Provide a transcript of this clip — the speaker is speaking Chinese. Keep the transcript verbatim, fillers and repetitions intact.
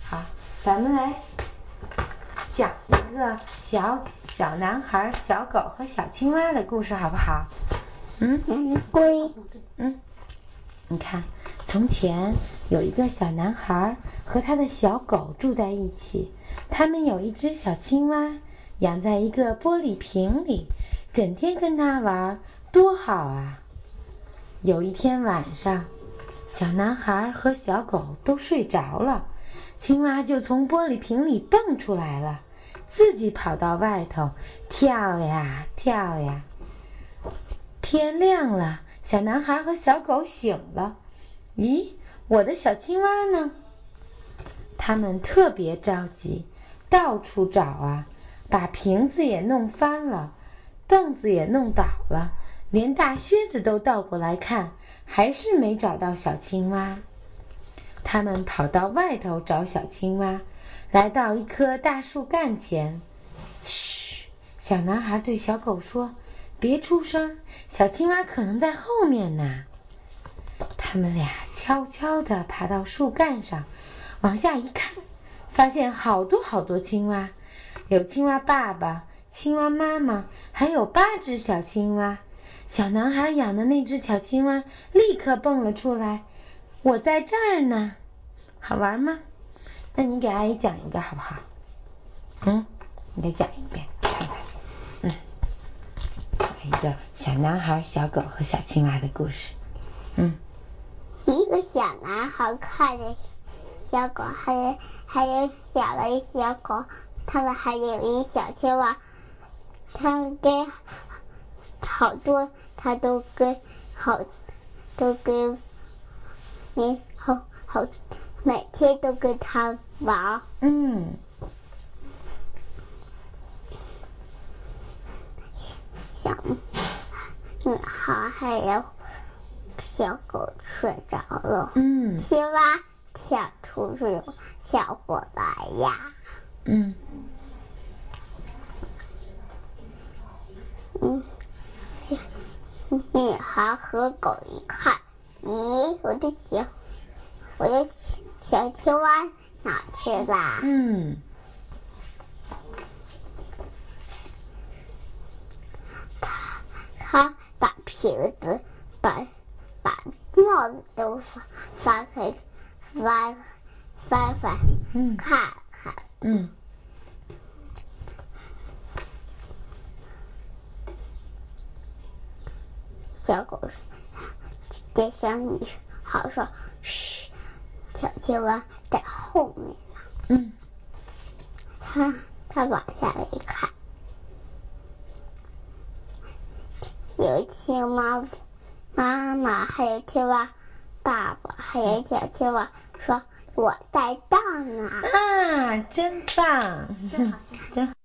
好，咱们来讲一个小小男孩、小狗和小青蛙的故事，好不好？嗯， 龟。 嗯，你看，从前有一个小男孩和他的小狗住在一起，他们有一只小青蛙，养在一个玻璃瓶里，整天跟他玩，多好啊！有一天晚上，小男孩和小狗都睡着了，青蛙就从玻璃瓶里蹦出来了，自己跑到外头跳呀跳呀。天亮了，小男孩和小狗醒了。咦，我的小青蛙呢？他们特别着急，到处找啊，把瓶子也弄翻了，凳子也弄倒了，连大靴子都倒过来看，还是没找到小青蛙。他们跑到外头找小青蛙，来到一棵大树干前。嘘，小男孩对小狗说，别出声，小青蛙可能在后面呢。他们俩悄悄地爬到树干上，往下一看，发现好多好多青蛙，有青蛙爸爸、青蛙妈妈，还有八只小青蛙。小男孩养的那只小青蛙立刻蹦了出来，我在这儿呢。好玩吗？那你给阿姨讲一个好不好？嗯，你再讲一遍看看。嗯，一个小男孩、小狗和小青蛙的故事。嗯， 一个小男孩看着小狗，还有还有小的小狗，他们还有一小青蛙，他们跟好多，他都跟好都跟你好好每天都跟他玩。 嗯， 小女孩还有小狗睡着了。 嗯， 青蛙跳出去跳过来呀。 嗯嗯，女孩和狗一看，咦，我的小我的小青蛙哪去啦？ 嗯， 他他把瓶子把把帽子都翻翻开翻翻翻嗯， 看看。 嗯， 小狗对小女孩说：“嘘，小青蛙在后面呢。” 嗯， 他他往下一看，有青蛙妈妈，还有青蛙爸爸，还有小青蛙说：“我在这呢。” 啊，真棒，真好，真好。